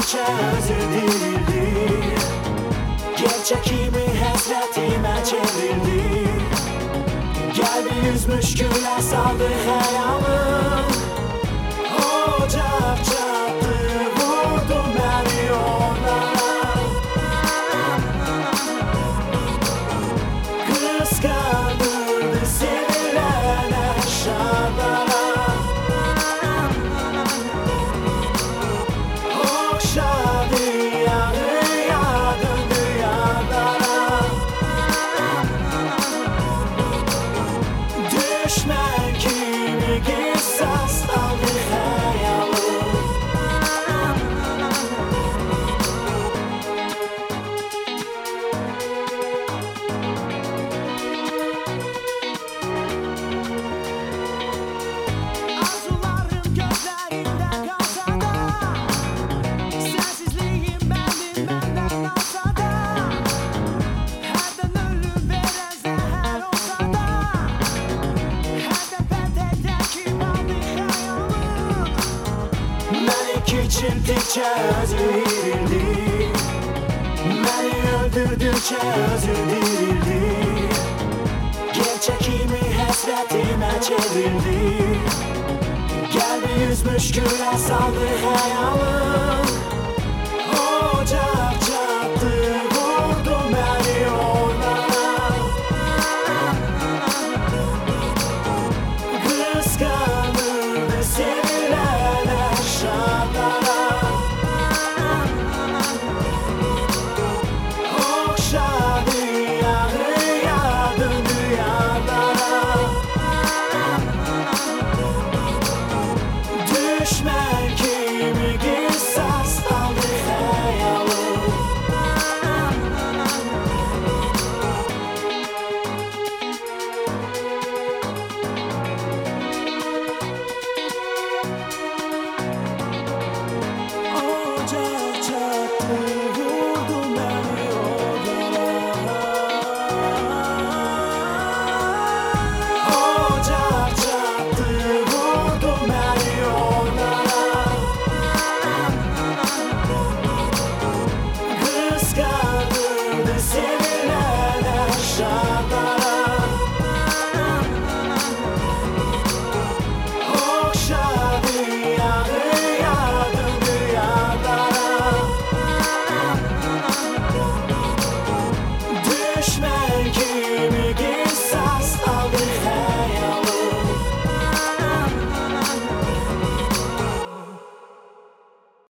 düşündükçe özür dirildi. Gerçekimi hasretime çevirdi. Gel bir yüz müşküle saldı hayalım. Ocak çattı vurdu beni yollara. Kıskandırdı sevilen aşağılara. Okşadı yanıya döndü yanlara. Düşman kimi kısas aldı hayalım. Arzularım gözlerinde kalsa da, sensizliğim benim benden kalsa da, herden ölüm veren zehir olsa da, herden petekten aldı hayalım. Beni küçülttükçe özür dirildi. Beni öldürdükçe özür dirildi. Gerçekimi hasretime çevirdi. Gel bir yüz müşküle saldı